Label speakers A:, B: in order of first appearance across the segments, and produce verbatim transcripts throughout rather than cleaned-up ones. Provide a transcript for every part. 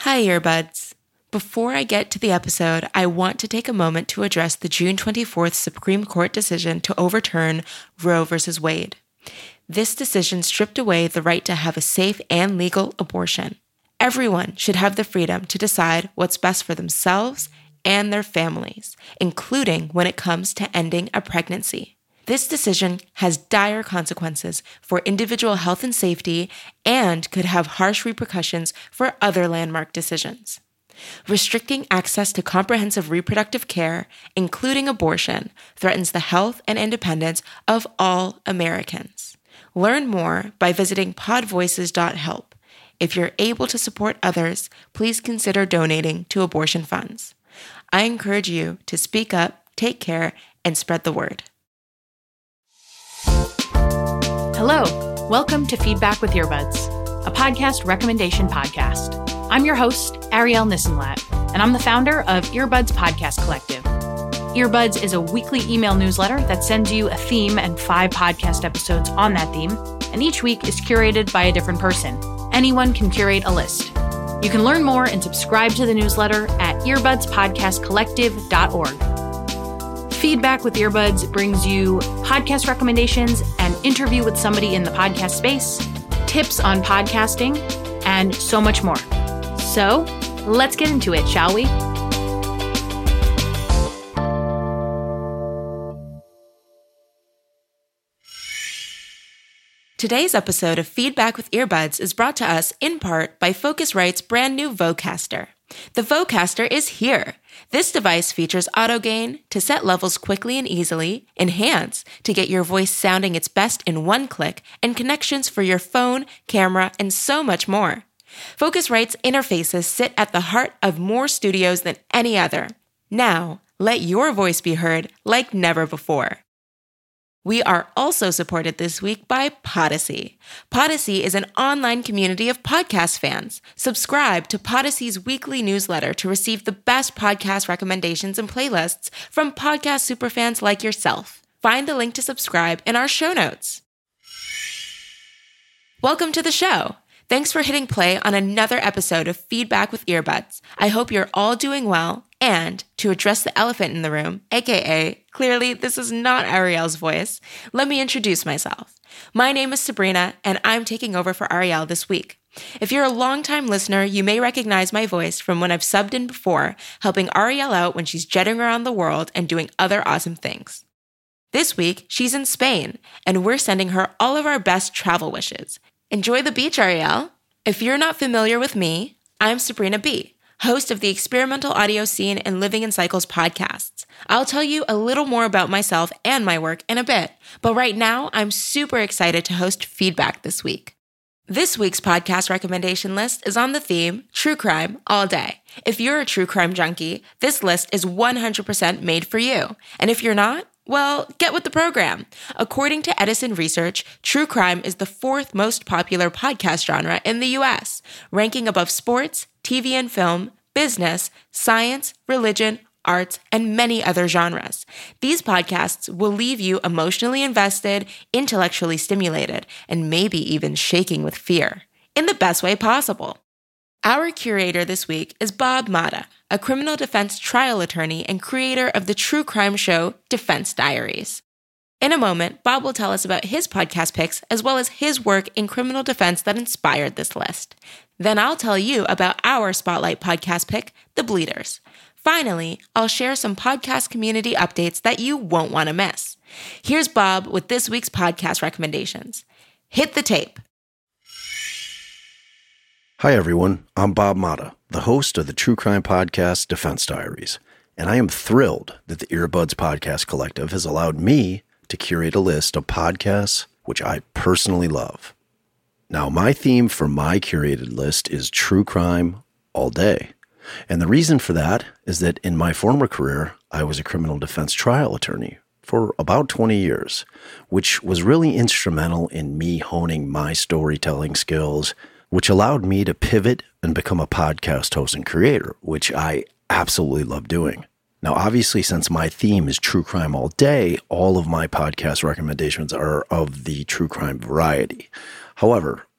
A: Hi, earbuds. Before I get to the episode, I want to take a moment to address the June twenty-fourth Supreme Court decision to overturn Roe v. Wade. This decision stripped away the right to have a safe and legal abortion. Everyone should have the freedom to decide what's best for themselves and their families, including when it comes to ending a pregnancy. This decision has dire consequences for individual health and safety and could have harsh repercussions for other landmark decisions. Restricting access to comprehensive reproductive care, including abortion, threatens the health and independence of all Americans. Learn more by visiting pod voices dot help. If you're able to support others, please consider donating to abortion funds. I encourage you to speak up, take care, and spread the word.
B: Hello, welcome to Feedback with Earbuds, a podcast recommendation podcast. I'm your host, Ariel Nissenblatt, and I'm the founder of Earbuds Podcast Collective. Earbuds is a weekly email newsletter that sends you a theme and five podcast episodes on that theme, and each week is curated by a different person. Anyone can curate a list. You can learn more and subscribe to the newsletter at earbuds podcast collective dot org. Feedback with Earbuds brings you podcast recommendations, an interview with somebody in the podcast space, tips on podcasting, and so much more. So, let's get into it, shall we?
A: Today's episode of Feedback with Earbuds is brought to us in part by Focusrite's brand new Vocaster. The Vocaster is here. This device features auto gain to set levels quickly and easily, enhance to get your voice sounding its best in one click, and connections for your phone, camera, and so much more. Focusrite's interfaces sit at the heart of more studios than any other. Now, let your voice be heard like never before. We are also supported this week by Podyssey. Podyssey is an online community of podcast fans. Subscribe to Podyssey's weekly newsletter to receive the best podcast recommendations and playlists from podcast superfans like yourself. Find the link to subscribe in our show notes. Welcome to the show. Thanks for hitting play on another episode of Feedback with Earbuds. I hope you're all doing well. And to address the elephant in the room, aka, clearly this is not Ariel's voice, let me introduce myself. My name is Sabrina, and I'm taking over for Ariel this week. If you're a longtime listener, you may recognize my voice from when I've subbed in before, helping Ariel out when she's jetting around the world and doing other awesome things. This week, she's in Spain, and we're sending her all of our best travel wishes. Enjoy the beach, Ariel. If you're not familiar with me, I'm Sabrina B., host of the Experimental Audio Scene and Living in Cycles podcasts. I'll tell you a little more about myself and my work in a bit, but right now I'm super excited to host Feedback this week. This week's podcast recommendation list is on the theme True Crime All Day. If you're a true crime junkie, this list is one hundred percent made for you. And if you're not, well, get with the program. According to Edison Research, true crime is the fourth most popular podcast genre in the U S, ranking above sports, T V and film, business, science, religion, arts, and many other genres. These podcasts will leave you emotionally invested, intellectually stimulated, and maybe even shaking with fear, in the best way possible. Our curator this week is Bob Mata, a criminal defense trial attorney and creator of the true crime show Defense Diaries. In a moment, Bob will tell us about his podcast picks as well as his work in criminal defense that inspired this list. Then I'll tell you about our Spotlight podcast pick, The Bleeders. Finally, I'll share some podcast community updates that you won't want to miss. Here's Bob with this week's podcast recommendations. Hit the tape.
C: Hi, everyone. I'm Bob Mata, the host of the true crime podcast Defense Diaries, and I am thrilled that the Earbuds Podcast Collective has allowed me to curate a list of podcasts which I personally love. Now, my theme for my curated list is true crime all day, and the reason for that is that in my former career, I was a criminal defense trial attorney for about twenty years, which was really instrumental in me honing my storytelling skills, which allowed me to pivot and become a podcast host and creator, which I absolutely love doing. Now, obviously, since my theme is true crime all day, all of my podcast recommendations are of the true crime variety. However,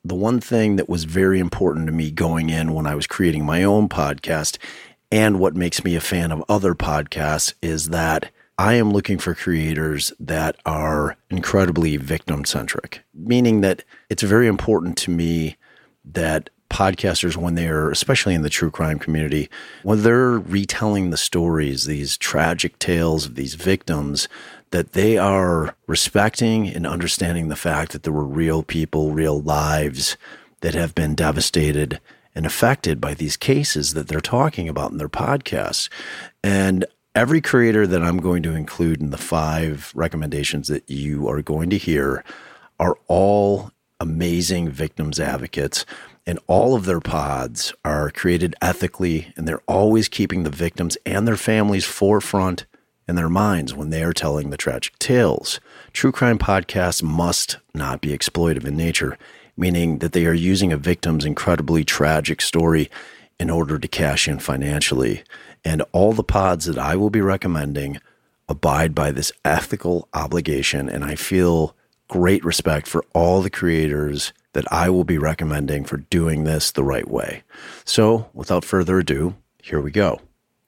C: the one thing that was very important to me going in when I was creating my own podcast, and what makes me a fan of other podcasts, is that I am looking for creators that are incredibly victim-centric, meaning that it's very important to me that podcasters, when they're, especially in the true crime community, when they're retelling the stories, these tragic tales of these victims, that they are respecting and understanding the fact that there were real people, real lives that have been devastated and affected by these cases that they're talking about in their podcasts. And every creator that I'm going to include in the five recommendations that you are going to hear are all amazing victims advocates, and all of their pods are created ethically, and they're always keeping the victims and their families forefront in their minds when they are telling the tragic tales. True crime podcasts must not be exploitive in nature, meaning that they are using a victim's incredibly tragic story in order to cash in financially. And all the pods that I will be recommending abide by this ethical obligation, and I feel great respect for all the creators that I will be recommending for doing this the right way. So, without further ado, here we go.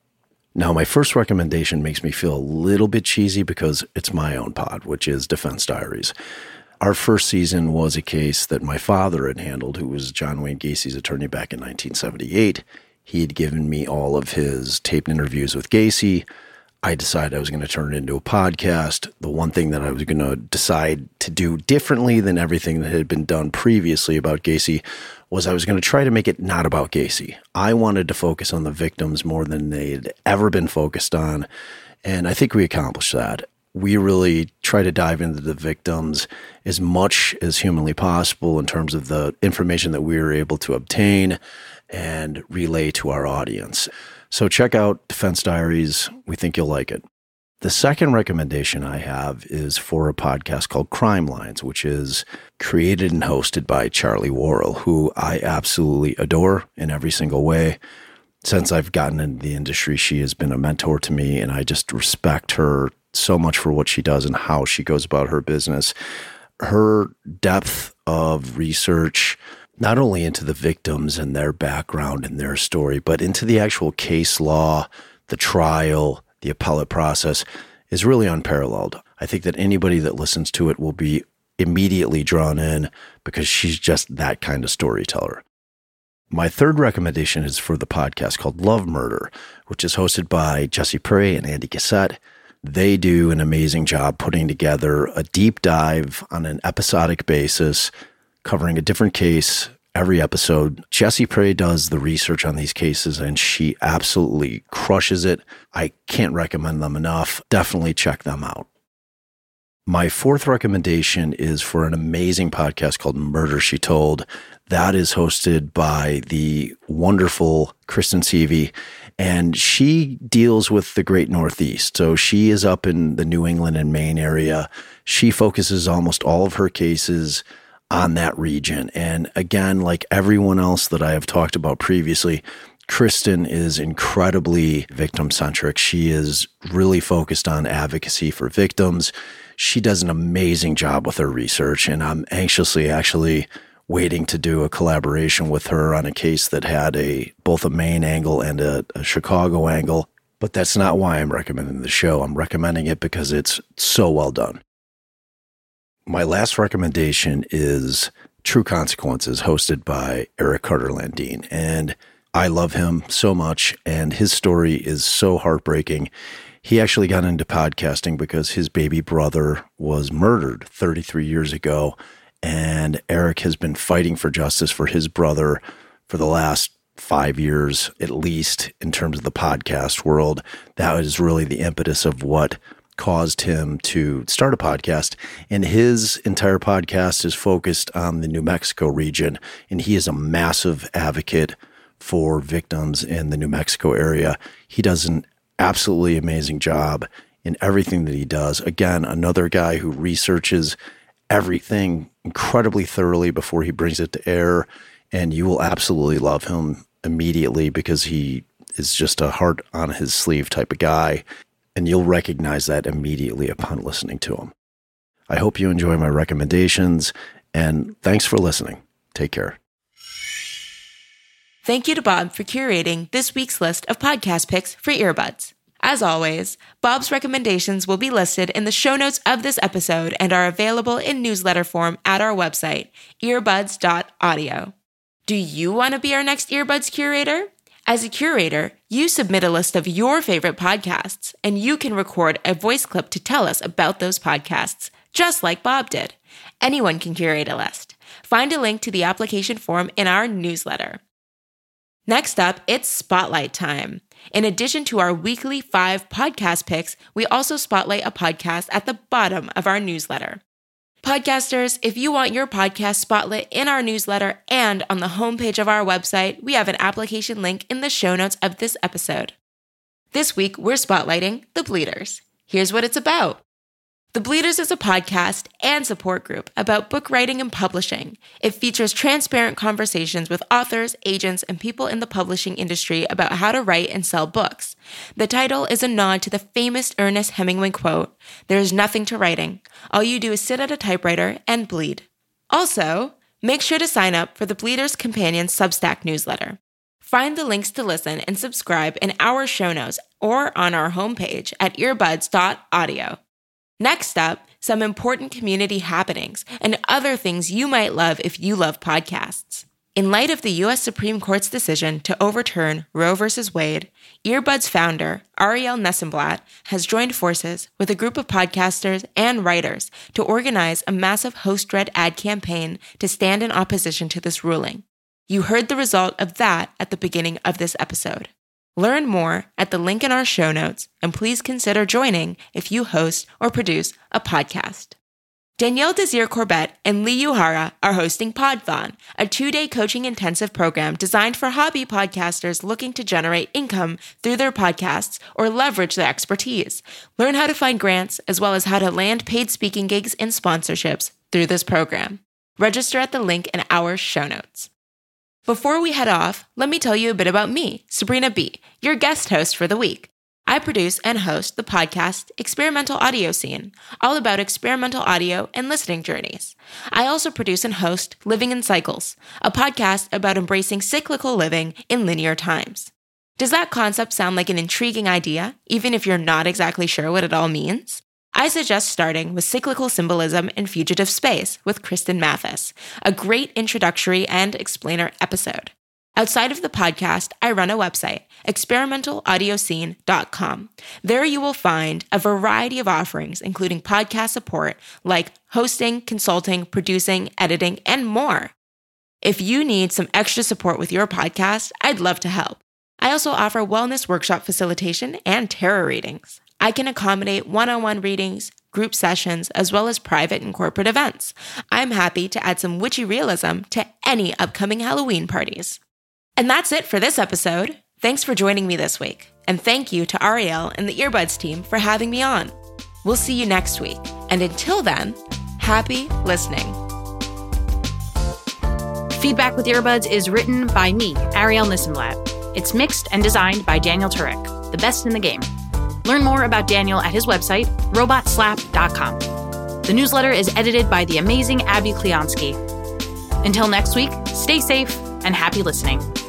C: Now, my first recommendation makes me feel a little bit cheesy because it's my own pod, which is Defense Diaries. Our first season was a case that my father had handled, who was John Wayne Gacy's attorney back in nineteen seventy-eight. He had given me all of his taped interviews with Gacy. I decided I was going to turn it into a podcast. The one thing that I was going to decide to do differently than everything that had been done previously about Gacy was I was going to try to make it not about Gacy. I wanted to focus on the victims more than they had ever been focused on, and I think we accomplished that. We really try to dive into the victims as much as humanly possible in terms of the information that we were able to obtain and relay to our audience. So check out Defense Diaries. We think you'll like it. The second recommendation I have is for a podcast called Crime Lines, which is created and hosted by Charlie Worrell, who I absolutely adore in every single way. Since I've gotten into the industry, she has been a mentor to me, and I just respect her so much for what she does and how she goes about her business. Her depth of research, not only into the victims and their background and their story, but into the actual case law, the trial, the appellate process, is really unparalleled. I think that anybody that listens to it will be immediately drawn in because she's just that kind of storyteller. My third recommendation is for the podcast called Love Murder, which is hosted by Jesse Prey and Andy Cassette. They do an amazing job putting together a deep dive on an episodic basis, covering a different case every episode. Jesse Prey does the research on these cases, and she absolutely crushes it. I can't recommend them enough. Definitely check them out. My fourth recommendation is for an amazing podcast called Murder, She Told. That is hosted by the wonderful Kristen Seavey, and she deals with the Great Northeast. So she is up in the New England and Maine area. She focuses almost all of her cases on that region. And again, like everyone else that I have talked about previously, Kristen is incredibly victim-centric. She is really focused on advocacy for victims. She does an amazing job with her research, and I'm anxiously actually waiting to do a collaboration with her on a case that had a both a Maine angle and a, a Chicago angle. But that's not why I'm recommending the show. I'm recommending it because it's so well done. My last recommendation is True Consequences, hosted by Eric Carter Landine. And I love him so much, and his story is so heartbreaking. He actually got into podcasting because his baby brother was murdered thirty-three years ago, and Eric has been fighting for justice for his brother for the last five years, at least in terms of the podcast world. That is really the impetus of what caused him to start a podcast, and his entire podcast is focused on the New Mexico region, and he is a massive advocate for victims in the New Mexico area. He does an absolutely amazing job in everything that he does. Again, another guy who researches everything incredibly thoroughly before he brings it to air, and you will absolutely love him immediately because he is just a heart on his sleeve type of guy. And you'll recognize that immediately upon listening to him. I hope you enjoy my recommendations, and thanks for listening. Take care.
A: Thank you to Bob for curating this week's list of podcast picks for earbuds. As always, Bob's recommendations will be listed in the show notes of this episode and are available in newsletter form at our website, earbuds dot audio. Do you want to be our next earbuds curator? As a curator, you submit a list of your favorite podcasts, and you can record a voice clip to tell us about those podcasts, just like Bob did. Anyone can curate a list. Find a link to the application form in our newsletter. Next up, it's Spotlight time. In addition to our weekly five podcast picks, we also spotlight a podcast at the bottom of our newsletter. Podcasters, if you want your podcast spotlit in our newsletter and on the homepage of our website, we have an application link in the show notes of this episode. This week, we're spotlighting The Bleeders. Here's what it's about. The Bleeders is a podcast and support group about book writing and publishing. It features transparent conversations with authors, agents, and people in the publishing industry about how to write and sell books. The title is a nod to the famous Ernest Hemingway quote, "There is nothing to writing. All you do is sit at a typewriter and bleed." Also, make sure to sign up for the Bleeders Companion Substack newsletter. Find the links to listen and subscribe in our show notes or on our homepage at earbuds dot audio. Next up, some important community happenings and other things you might love if you love podcasts. In light of the U S Supreme Court's decision to overturn Roe v. Wade, Earbuds founder Ariel Nessenblatt has joined forces with a group of podcasters and writers to organize a massive host-read ad campaign to stand in opposition to this ruling. You heard the result of that at the beginning of this episode. Learn more at the link in our show notes, and please consider joining if you host or produce a podcast. Danielle Desir-Corbett and Lee Uehara are hosting Podthon, a two-day coaching intensive program designed for hobby podcasters looking to generate income through their podcasts or leverage their expertise. Learn how to find grants, as well as how to land paid speaking gigs and sponsorships through this program. Register at the link in our show notes. Before we head off, let me tell you a bit about me, Sabrina B., your guest host for the week. I produce and host the podcast Experimental Audio Scene, all about experimental audio and listening journeys. I also produce and host Living in Cycles, a podcast about embracing cyclical living in linear times. Does that concept sound like an intriguing idea, even if you're not exactly sure what it all means? I suggest starting with Cyclical Symbolism in Fugitive Space with Kristen Mathis, a great introductory and explainer episode. Outside of the podcast, I run a website, experimental audio scene dot com. There you will find a variety of offerings, including podcast support like hosting, consulting, producing, editing, and more. If you need some extra support with your podcast, I'd love to help. I also offer wellness workshop facilitation and tarot readings. I can accommodate one-on-one readings, group sessions, as well as private and corporate events. I'm happy to add some witchy realism to any upcoming Halloween parties. And that's it for this episode. Thanks for joining me this week. And thank you to Ariel and the Earbuds team for having me on. We'll see you next week. And until then, happy listening.
B: Feedback with Earbuds is written by me, Ariel Nissenblatt. It's mixed and designed by Daniel Turek, the best in the game. Learn more about Daniel at his website, robot slap dot com. The newsletter is edited by the amazing Abby Kleonsky. Until next week, stay safe and happy listening.